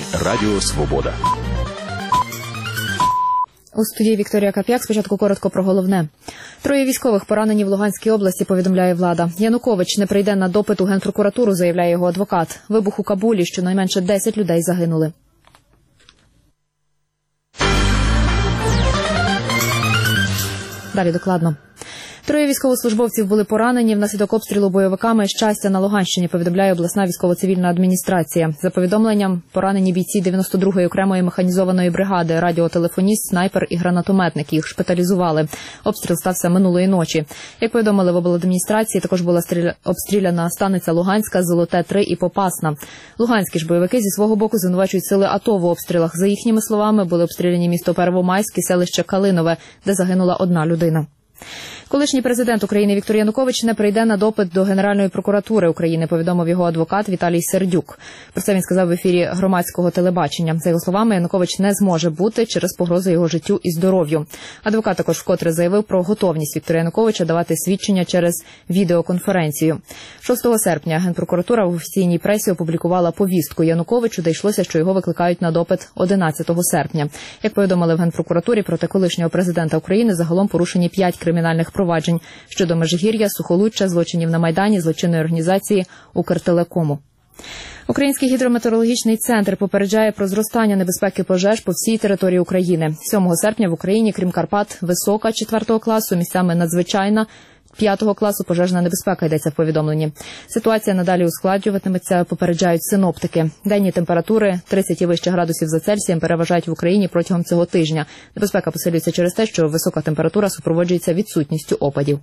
Радіо Свобода. У студії Вікторія Кап'як. Спочатку коротко про головне. 3 військових поранені в Луганській області, повідомляє влада. Янукович не прийде на допит у Генпрокуратуру, заявляє його адвокат. Вибух у Кабулі, щонайменше 10 людей загинули. Далі докладно. 3 військовослужбовців були поранені внаслідок обстрілу бойовиками «Щастя» на Луганщині, повідомляє обласна військово-цивільна адміністрація. За повідомленням, поранені бійці 92-ї окремої механізованої бригади, радіотелефоніст, снайпер і гранатометник. Їх шпиталізували. Обстріл стався минулої ночі. Як повідомили в обладміністрації, також була обстріляна станиця Луганська, Золоте-3 і Попасна. Луганські ж бойовики зі свого боку звинувачують сили АТО в обстрілах. За їхніми словами, були обстріляні місто Первомайськ і селище Калинове, де загинула 1 людина. Колишній президент України Віктор Янукович не прийде на допит до Генеральної прокуратури України, повідомив його адвокат Віталій Сердюк. Про це він сказав в ефірі громадського телебачення. За його словами, Янукович не зможе бути через погрози його життю і здоров'ю. Адвокат також вкотре заявив про готовність Віктора Януковича давати свідчення через відеоконференцію. 6 серпня Генпрокуратура в офіційній пресі опублікувала повістку Януковичу, де йшлося, що його викликають на допит 11 серпня. Як повідомили в Генпрокуратурі, проти колишнього президента України загалом порушені 5 кримінальних проваджень щодо Межигір'я, Сухолуччя, злочинів на Майдані, злочинної організації Укртелекому. Український гідрометеорологічний центр попереджає про зростання небезпеки пожеж по всій території України. 7 серпня в Україні, крім Карпат, висока 4 класу, місцями надзвичайна 5 класу пожежна небезпека, йдеться в повідомленні. Ситуація надалі ускладнюватиметься, попереджають синоптики. Денні температури 30 і вище градусів за Цельсієм переважають в Україні протягом цього тижня. Небезпека посилюється через те, що висока температура супроводжується відсутністю опадів.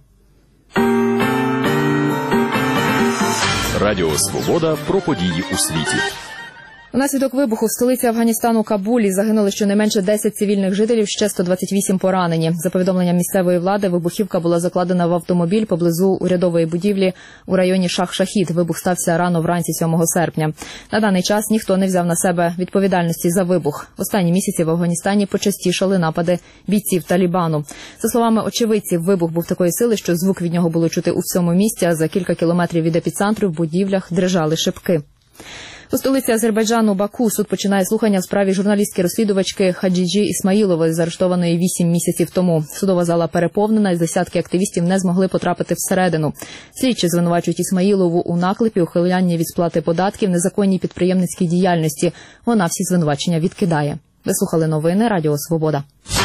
Радіо Свобода про події у світі. Внаслідок вибуху в столиці Афганістану Кабулі загинули щонайменше 10 цивільних жителів, ще 128 поранені. За повідомленням місцевої влади, вибухівка була закладена в автомобіль поблизу урядової будівлі у районі Шах-Шахід. Вибух стався рано вранці 7 серпня. На даний час ніхто не взяв на себе відповідальності за вибух. Останні місяці в Афганістані почастішали напади бійців Талібану. За словами очевидців, вибух був такої сили, що звук від нього було чути у всьому місті, а за кілька кілометрів від епіцентру в будівлях дрижали шибки. У столиці Азербайджану Баку суд починає слухання в справі журналістки-розслідувачки Хаджіджі Ісмаїлової, заарештованої 8 місяців тому. Судова зала переповнена, і десятки активістів не змогли потрапити всередину. Слідчі звинувачують Ісмаїлову у наклепі, ухилянні від сплати податків, незаконній підприємницькій діяльності. Вона всі звинувачення відкидає. Ви слухали новини Радіо Свобода.